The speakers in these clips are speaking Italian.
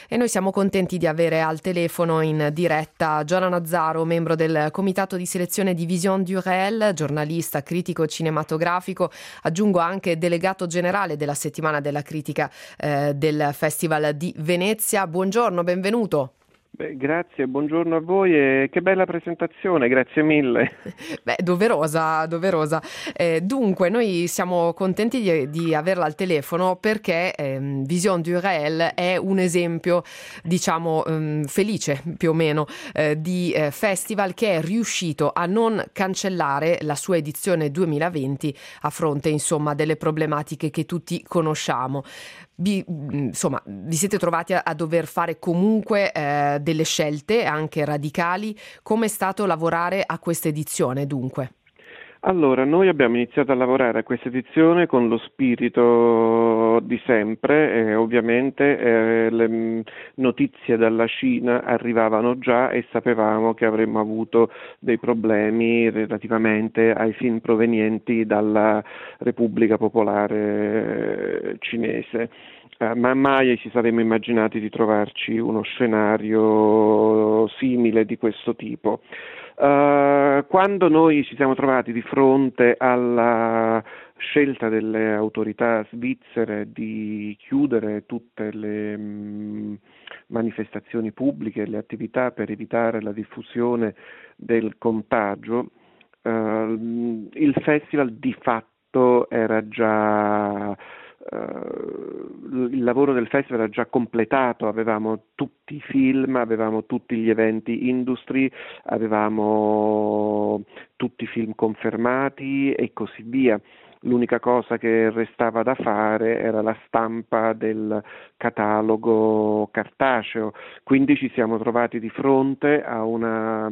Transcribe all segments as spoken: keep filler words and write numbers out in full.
E noi siamo contenti di avere al telefono in diretta Giona Nazzaro, membro del comitato di selezione di Vision du Réel, giornalista, critico cinematografico, aggiungo anche delegato generale della settimana della critica eh, del Festival di Venezia. Buongiorno, benvenuto. Beh, grazie, buongiorno a voi e che bella presentazione, grazie mille. Beh, doverosa, doverosa. Eh, dunque, noi siamo contenti di, di averla al telefono perché ehm, Vision du Réel è un esempio, diciamo, ehm, felice più o meno, eh, di eh, festival che è riuscito a non cancellare la sua edizione duemilaventi a fronte, insomma, delle problematiche che tutti conosciamo. Vi, insomma, vi siete trovati a, a dover fare comunque eh, delle scelte anche radicali. Come è stato lavorare a questa edizione, dunque? Allora, noi abbiamo iniziato a lavorare a questa edizione con lo spirito di sempre e ovviamente eh, le notizie dalla Cina arrivavano già e sapevamo che avremmo avuto dei problemi relativamente ai film provenienti dalla Repubblica Popolare Cinese. Uh, ma mai ci saremmo immaginati di trovarci uno scenario simile di questo tipo. Uh, quando noi ci siamo trovati di fronte alla scelta delle autorità svizzere di chiudere tutte le mh, manifestazioni pubbliche, le attività per evitare la diffusione del contagio, uh, il festival di fatto era già Uh, il lavoro del festival era già completato, avevamo tutti i film, avevamo tutti gli eventi industry, avevamo tutti i film confermati e così via. L'unica cosa che restava da fare era la stampa del catalogo cartaceo, quindi ci siamo trovati di fronte a una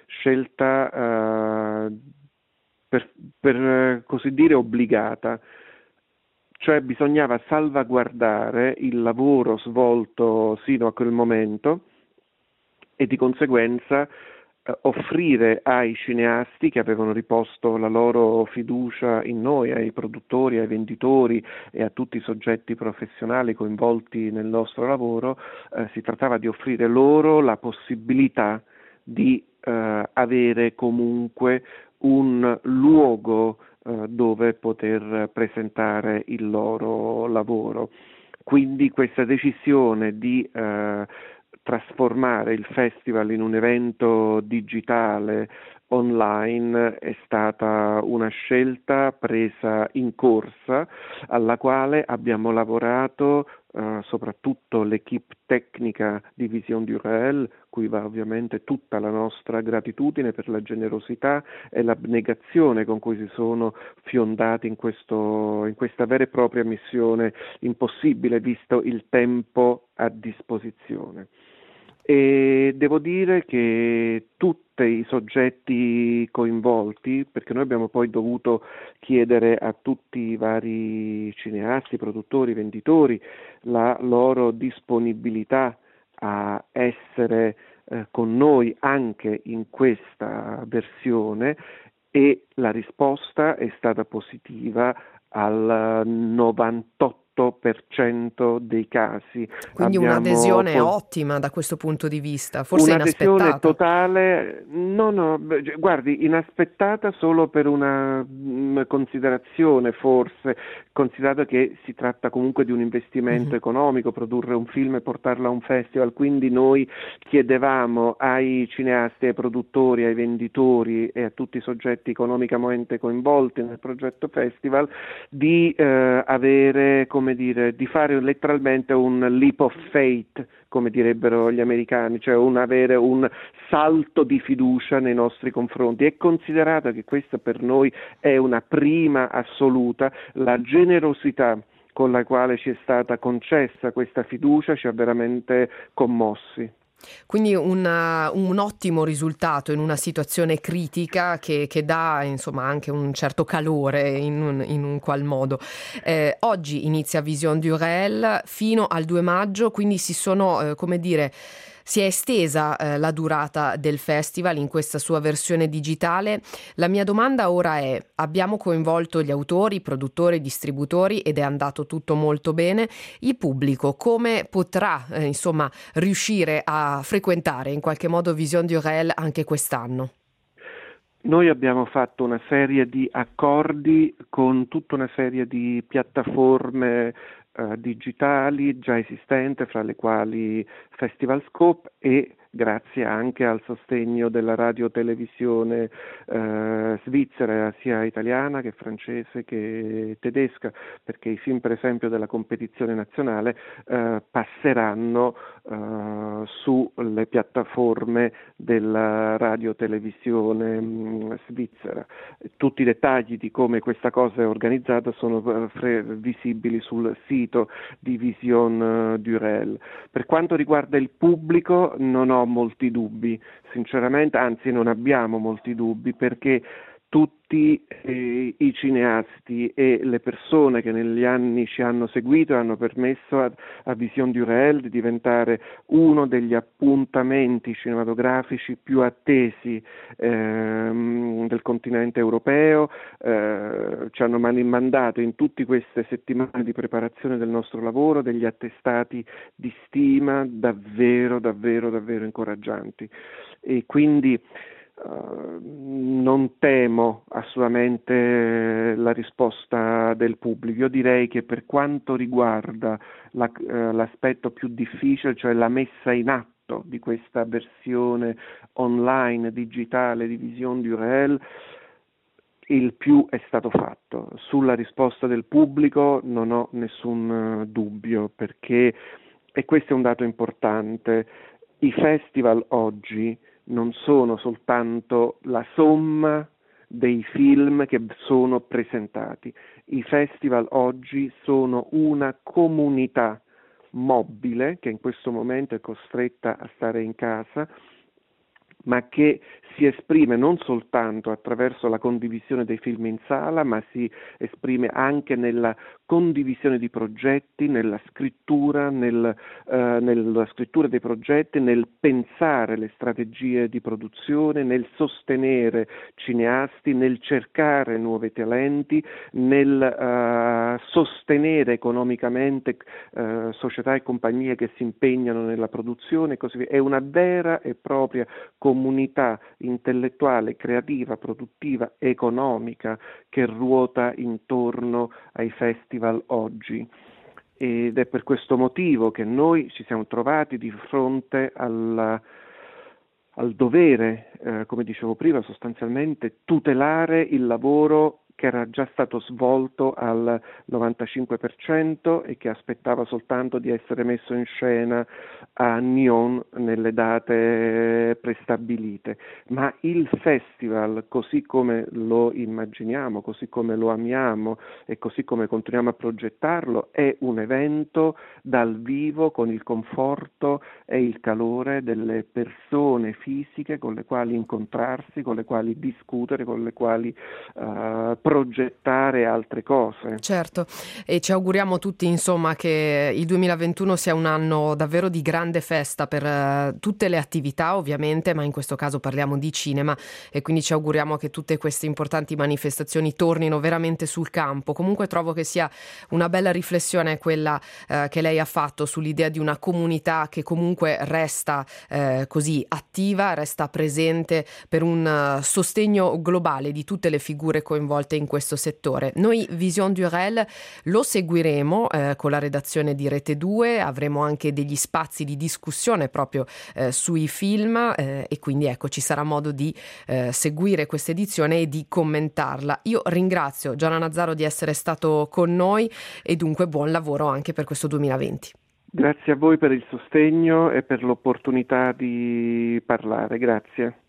scelta uh, per, per così dire obbligata. Cioè bisognava salvaguardare il lavoro svolto sino a quel momento e di conseguenza eh, offrire ai cineasti che avevano riposto la loro fiducia in noi, ai produttori, ai venditori e a tutti i soggetti professionali coinvolti nel nostro lavoro, eh, si trattava di offrire loro la possibilità di eh, avere comunque un luogo dove poter presentare il loro lavoro. Quindi questa decisione di eh, trasformare il festival in un evento digitale online è stata una scelta presa in corsa alla quale abbiamo lavorato eh, soprattutto l'equipe tecnica di Vision du Réel, cui va ovviamente tutta la nostra gratitudine per la generosità e l'abnegazione con cui si sono fiondati in, questo, in questa vera e propria missione impossibile visto il tempo a disposizione. E devo dire che tutti i soggetti coinvolti, perché noi abbiamo poi dovuto chiedere a tutti i vari cineasti, produttori, venditori la loro disponibilità a essere eh, con noi anche in questa versione, e la risposta è stata positiva al novantotto per cento dei casi. Quindi Abbiamo un'adesione pos- ottima da questo punto di vista, forse un'adesione inaspettata. totale, no, no, guardi, inaspettata solo per una mh, considerazione forse, considerato che si tratta comunque di un investimento mm-hmm. economico, produrre un film e portarlo a un festival, quindi noi chiedevamo ai cineasti, ai produttori, ai venditori e a tutti i soggetti economicamente coinvolti nel progetto festival di eh, avere, come dire, di fare letteralmente un leap of faith, come direbbero gli americani, cioè un avere un salto di fiducia nei nostri confronti. E considerato che questa per noi è una prima assoluta, la generosità con la quale ci è stata concessa questa fiducia ci ha veramente commossi. Quindi una, un ottimo risultato in una situazione critica che, che dà insomma anche un certo calore in un, in un qual modo. Eh, oggi inizia Vision du Réel fino al due maggio, quindi si sono, eh, come dire, si è estesa eh, la durata del festival in questa sua versione digitale. La mia domanda ora è: abbiamo coinvolto gli autori, produttori, distributori ed è andato tutto molto bene. Il pubblico come potrà eh, insomma riuscire a frequentare in qualche modo Vision du Réel anche quest'anno? Noi abbiamo fatto una serie di accordi con tutta una serie di piattaforme eh, digitali già esistenti, fra le quali Festival Scope, e grazie anche al sostegno della radiotelevisione eh, svizzera, sia italiana che francese che tedesca, perché i film per esempio della competizione nazionale eh, passeranno eh, sulle piattaforme della radiotelevisione mh, svizzera. Tutti i dettagli di come questa cosa è organizzata sono eh, visibili sul sito di Vision eh, du Réel. Per quanto riguarda il pubblico non ho molti dubbi, sinceramente, anzi non abbiamo molti dubbi, perché tutti eh, i cineasti e le persone che negli anni ci hanno seguito hanno permesso a, a Vision du Réel di diventare uno degli appuntamenti cinematografici più attesi ehm, del continente europeo. Eh, ci hanno mandato in tutte queste settimane di preparazione del nostro lavoro degli attestati di stima davvero, davvero, davvero incoraggianti, e quindi Uh, non temo assolutamente la risposta del pubblico. Io direi che per quanto riguarda la, uh, l'aspetto più difficile, cioè la messa in atto di questa versione online digitale di Vision du Réel, il più è stato fatto. Sulla risposta del pubblico non ho nessun uh, dubbio, perché, e questo è un dato importante, i festival oggi non sono soltanto la somma dei film che sono presentati. I festival oggi sono una comunità mobile che in questo momento è costretta a stare in casa, ma che si esprime non soltanto attraverso la condivisione dei film in sala, ma si esprime anche nella condivisione di progetti, nella scrittura, nel, eh, nella scrittura dei progetti, nel pensare le strategie di produzione, nel sostenere cineasti, nel cercare nuovi talenti, nel eh, sostenere economicamente eh, società e compagnie che si impegnano nella produzione e così via. È una vera e propria comunità intellettuale, creativa, produttiva, economica che ruota intorno ai festival oggi, ed è per questo motivo che noi ci siamo trovati di fronte alla, al dovere, eh, come dicevo prima, sostanzialmente tutelare il lavoro che era già stato svolto al novantacinque per cento e che aspettava soltanto di essere messo in scena a Nyon nelle date prestabilite. Ma il festival, così come lo immaginiamo, così come lo amiamo e così come continuiamo a progettarlo, è un evento dal vivo con il conforto e il calore delle persone fisiche con le quali incontrarsi, con le quali discutere, con le quali uh, progettare altre cose. Certo, e ci auguriamo tutti insomma che il duemilaventuno sia un anno davvero di grande festa per uh, tutte le attività ovviamente, ma in questo caso parliamo di cinema e quindi ci auguriamo che tutte queste importanti manifestazioni tornino veramente sul campo. Comunque trovo che sia una bella riflessione quella uh, che lei ha fatto sull'idea di una comunità che comunque resta uh, così attiva, resta presente per un uh, sostegno globale di tutte le figure coinvolte in questo settore. Noi Vision du Réel lo seguiremo eh, con la redazione di Rete due, avremo anche degli spazi di discussione proprio eh, sui film eh, e quindi ecco ci sarà modo di eh, seguire questa edizione e di commentarla. Io ringrazio Gianna Nazzaro di essere stato con noi e dunque buon lavoro anche per questo duemilaventi. Grazie a voi per il sostegno e per l'opportunità di parlare. Grazie.